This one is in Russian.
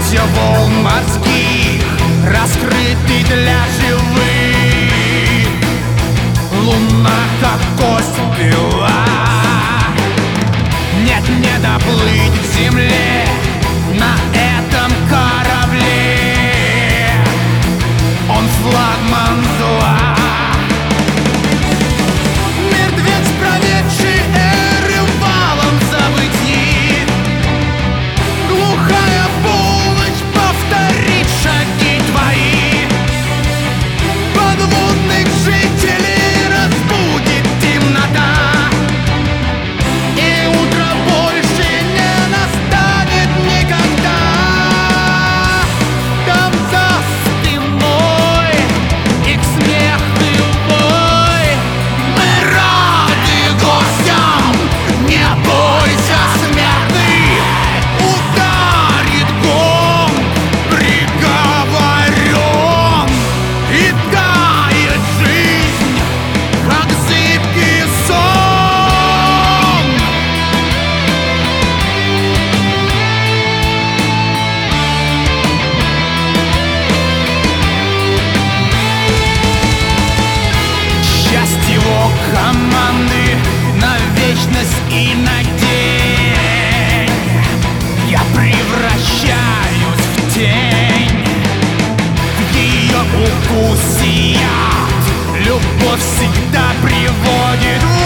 Боимся волн морских, раскрыты для живых. Луна как кость бела. Нет, не доплыть к земле на этом корабле. Он флагман зла. Мертвец, проведший эры в валом забытии. Глухая полночь повторит шаги твои. Подводных жителей разбудит темнота. И утро больше не настанет никогда. Там за стеной их смех и вой. Мы рады гостям, не бойся, смертный. Ударит гонг, приговорен. И тает жизнь, как зыбкий сон. Часть его команды на вечность и на день. Я превращаюсь в тень. В ее укусе яд. Любовь всегда приводит в